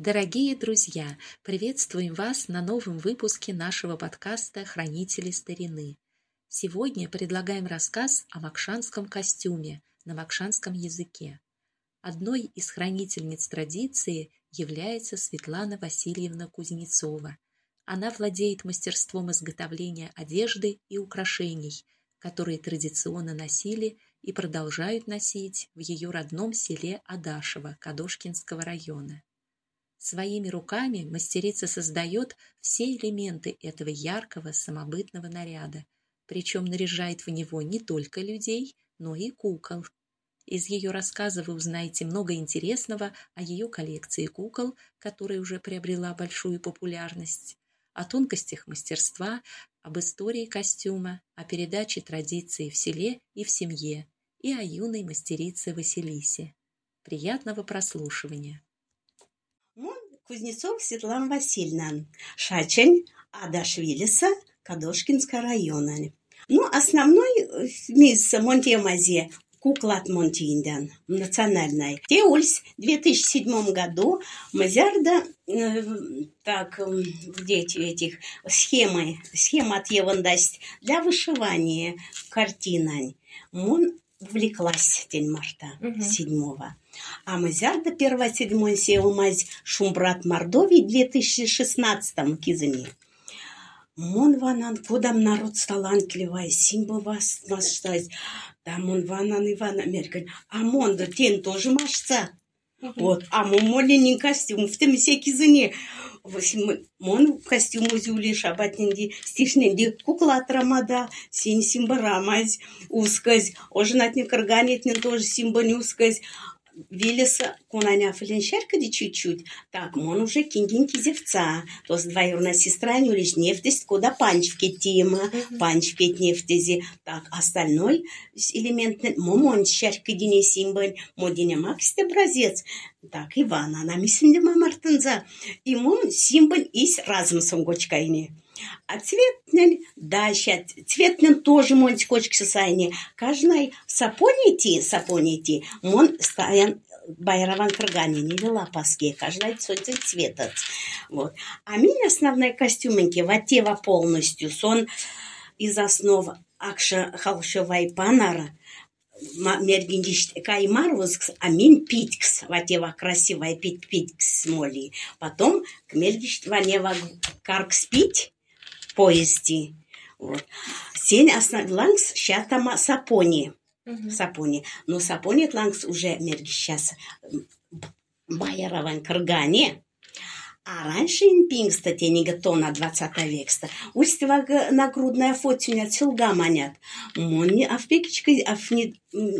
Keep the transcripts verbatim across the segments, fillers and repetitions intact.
Дорогие друзья, приветствуем вас на новом выпуске нашего подкаста «Хранители старины». Сегодня предлагаем рассказ о макшанском костюме на макшанском языке. Одной из хранительниц традиции является Светлана Васильевна Кузнецова. Она владеет мастерством изготовления одежды и украшений, которые традиционно носили и продолжают носить в ее родном селе Адашево Кадошкинского района. Своими руками мастерица создает все элементы этого яркого самобытного наряда, причем наряжает в него не только людей, но и кукол. Из ее рассказа вы узнаете много интересного о ее коллекции кукол, которая уже приобрела большую популярность, о тонкостях мастерства, об истории костюма, о передаче традиций в селе и в семье, и о юной мастерице Василисе. Приятного прослушивания! Кузнецов Светлана Васильевна, Шачень, Адашвилиса, Кадошкинского района. Ну, основной мисс Монтье-Мазе кукла от Монтьинден, национальная. Те ульс в две тысячи седьмом году Мазярда, э, так, дети этих, схемы, схема от Евандасть для вышивания картин. Мон увлеклась день марта uh-huh. седьмого. А Мазярда первого седьмой сел мазь Шумбрат Мордовии в две тысячи шестнадцатом кизами. Мон ванан, кодам народ талантливый, симба вас масштать. Да мон ванан Иван Американ. А мон да тен тоже машца. Uh-huh. Вот, а мон моленин костюм в тем все кизыне. Мон костюм узюли шабатнинди стишнинди кукла рамада син симба рамаз усказ ожинатни карганетнин тоже симба не усказ. Вилеса конаня фленшерка чуть-чуть. Так, мон уже кингинки зевца. То с двоюродная сестра не лишь нефтесть, куда панчвке тема, uh-huh. панчвке нефтези. Так, остальной элемент момон шерка дине симбаль, модине максте образец. Так, Ивана, она мисинде мамартынза. И мон симбаль ис разом сонгочкайни. А цветнен, да, ща, цветнен тоже мон скочки сайни. Каждый сапонити, сапонити, мон стоян байраван кргани, не вела паски, каждый солнце цветот. Вот. А мин основные костюминки, ватева полностью, сон из основ акша халшевай панара, мергиндиш каймарвус, а мин питкс, ватева красивая пит питкс моли. Потом к мергиш ванева каркс пить, поезди. Вот. Сень основ лангс щатама сапони. Uh-huh. Сапони. Но сапони лангс уже мерги сейчас байерован кыргане. А раньше инпингста тенига тона двадцатого века. Устьва нагрудная фотюня цилга манят. Монни авпекичка афни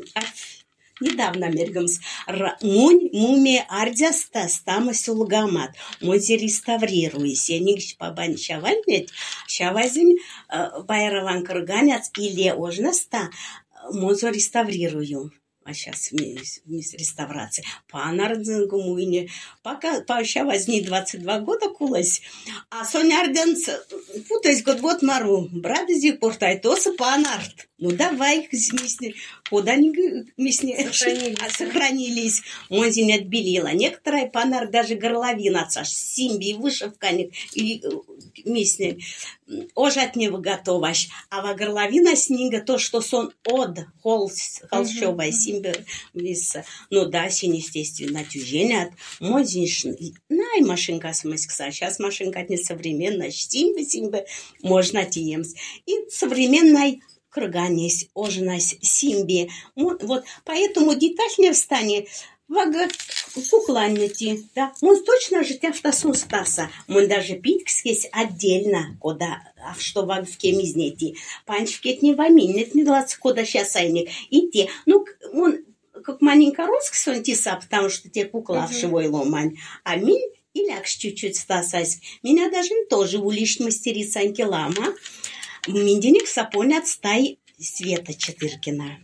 недавно мергамс мунь муме ардяста стама сулгамат мози реставрируйся нигш побан шавальнет шавазин байраван кырганяц или ожнаста мозо реставрирую. А сейчас мисс реставрация. Панардзингу муйне. Пока пооща возни двадцать два года кулась. А Соня Арденц путаясь год-год мару. Брат из них портай тоса панард. Ну давай, мисни. Куда они мисни сохранились. сохранились. Мози не отбелила. Некоторые панард даже горловина отца. Симби, вышивка. И мисни. Оже от него готоваш. А во горловина снега то, что сон от холс, холщовая симби. Ну да, син, естественно, тюженят. Мозинш, най машинка смыскса. Сейчас машинка не современная. Симби, симби, можно тиемс. И современной круганесь, ожинась, симби. Вот, поэтому деталь не встанет. Вага кукланнити, да. Он точно життя в тасу стаса. Он даже питкс есть отдельно, куда, а что ваг в кемизнети. Панчвкет не ваминет, не двадцать куда сейчас айник. И те, ну, он как маленько роскс он тиса, потому что те кукла в живой ломань. А мин и лякш чуть-чуть стасась. Меня даже тоже улишь мастерица анкелама. Минденик сапонят стай Света Четыркина.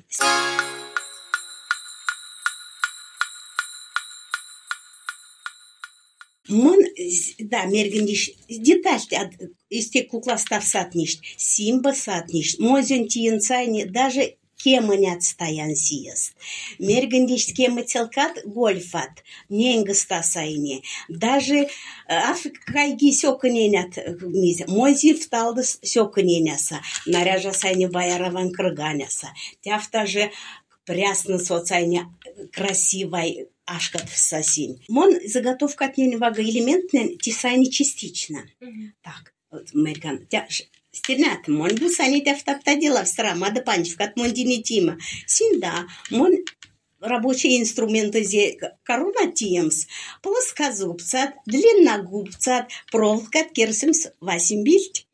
Мон, да, мергендиш, деталь, из тех кукла став сатнишь, симба сатнишь, мозен тиенцайни, даже кемы не отстоян съезд. Мергендишт кемы целкат гольфат, ненгста сайне. Даже африкайги сёканенят мой вталдыс сёканеняса, наряжа сайне баяраван крыганяса. Тяфта же прясно соцайне красивой ашкат в сосин. Мон заготовка от неневага элементная, тисайне частично. Mm-hmm. Так, вот мэрган. Стенат, мон бусани тяфтапта дела в срама, да панчив, кат мон динетима. Синда, мон рабочие инструменты зе корона тиемс, плоскозубцат, длинногубцат, проволокат керсимс васим бильт.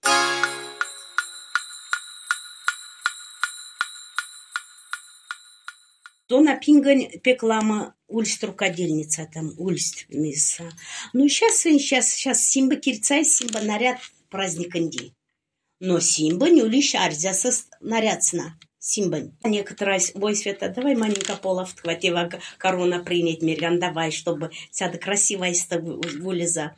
То на пингань пеклама ульст рукодельница там, ульст мисса. Ну, сейчас, сейчас, сейчас симба кирцай, симба наряд праздник инди. Но симба не улиш арзяса наряд сна. Симба. Некоторые бой света, давай маленько полов хватила корона принять, Мирган, давай, чтобы сяда красивая вылеза.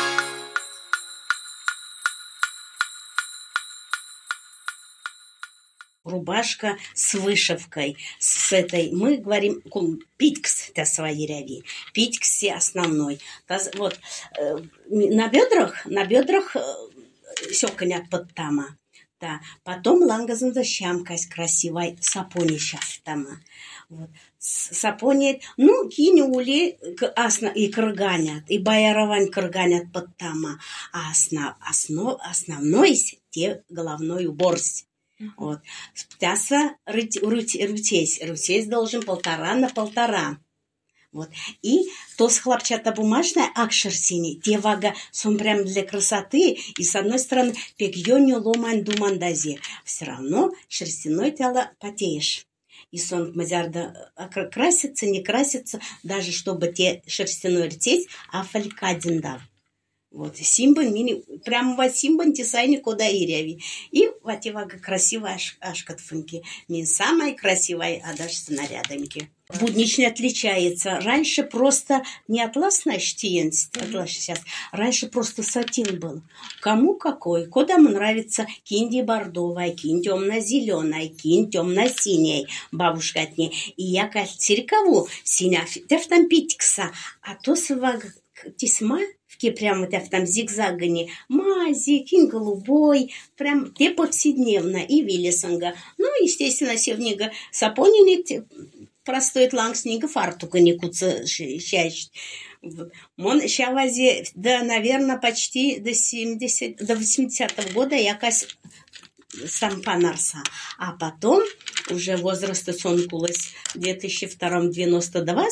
Рубашка с вышивкой, с этой, мы говорим, питкс, та свои ряди, питкс основной. Вот, на бедрах, на бедрах сёканят под тама. Да. Потом лангазан защамкась красивой сапони шафтама. Вот. Сапони, ну, кинули и крыганят, и баяровань крыганят под тама. А основ, основ, основной те головной убор. Вот. Птяса рутесь. Рутесь должен полтора на полтора. Вот. И то с хлопчатобумажной акшерсини, те вага сон прям для красоты, и с одной стороны пекьоню ломан думандазе. Все равно шерстяной тело потеешь. И сон мазярда красится, не красится, даже чтобы те шерстяной ртесь, а фалькадин дав. Вот, симбан, мини, прямо во симбан тесайни куда и ряви. И вот вага красивая аш, ашкатфунки. Не самая красивая, а даже с нарядами. Буднично отличается. Раньше просто не атласная штиенность, атлас сейчас. Раньше просто сатин был. Кому какой, куда ему нравится кинди бордовая, кинь темно-зеленая, кинь темно-синяя, бабушка от ней. И я как циркову синя, там питикса, а то свага тесьма, прям вот там зигзагани, мази, кинь голубой, прям те повседневно, и вилисанга. Ну, естественно, севнига сапонини, простой лангснега, фартука не куца счащ. Мон щавазе, да, наверное, почти до семидесятого, до восьмидесятого года якась сам панарса. А потом, уже возраста сонкулась в две тысячи втором девяносто два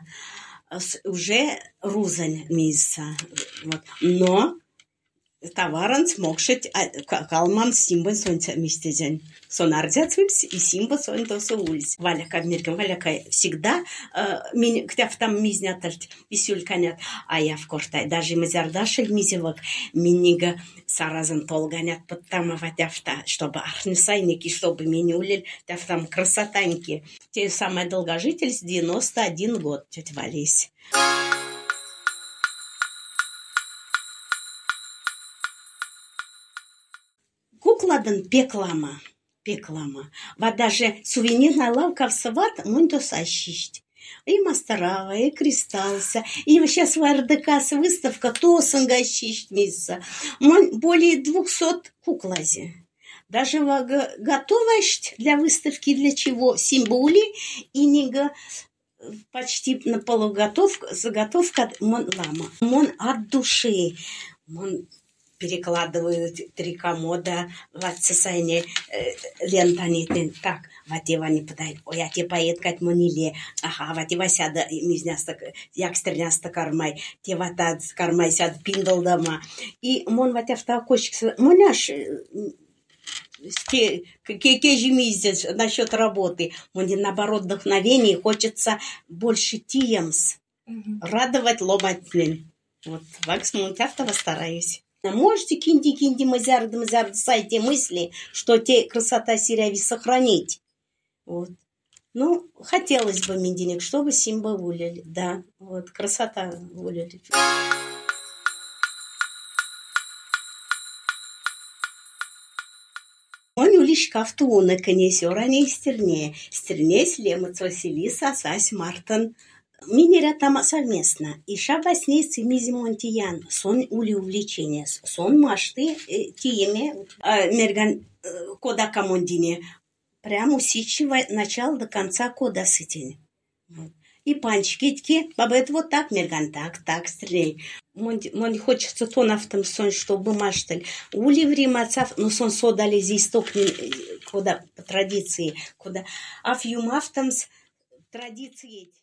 уже рузань мисса. Вот. Но товаран смогшить калман симба сонца мистезен. Сон ардяцвипс и симба сон тосы улиц. Валяка миркам, валяка всегда меня ктяв там мизнятальт висюльканят, а я в кортай. Даже мазярдашель мизевок минига саразан полганят под там аватяфта, чтобы арнесайники, чтобы меня улили, тяф там красотаньки. Те самые долгожитель с девяносто один год, тетя Вались. Кукладан пеклама, пеклама. Вот даже сувенирная лавка в сават мунто сащисть. И мастерава, и кристалса, и сейчас в РДК выставка тосанга щищ мисса. Более двухсот куклази. Даже готовость для выставки для чего? Символи и нега почти на полуготовка, заготовка мон лама. Мон от души. Мон перекладывают три комода, вот сосайне лентани, так, вот его не подай, ой, я тебе поет, как мониле, ага, вот его сяда, мизняста, як стерняста кармай, те вот от кармай сяд пиндал дома, и мон вот автокочек, моняш, кежи миздец насчет работы, мне наоборот вдохновение, хочется больше тиемс, радовать, ломать, блин, вот, вакс мунтяфтова стараюсь. Можете кинди-кинди мазярд мазярд сайте мысли, что те красота серяви сохранить. Вот. Ну, хотелось бы мне денег, чтобы симба улили. Да, вот, красота улили. Он улиш кафтуна конесера не стерне. Стерне слемыц Василиса Сась Мартин. Минера там совместно. И шаба с ней цимизимонтиян. Сон ули увлечения. Сон машты тиеме мерган кода камондине. Прямо усичива начала до конца кода сытень. И панчики, баба, это вот так, мерган, так, так, стреляй. Мне хочется то нафтом сон, чтобы маштель. Ули время отцав, но сон содали здесь стокни, куда по традиции, куда. А фью мафтом с традицией.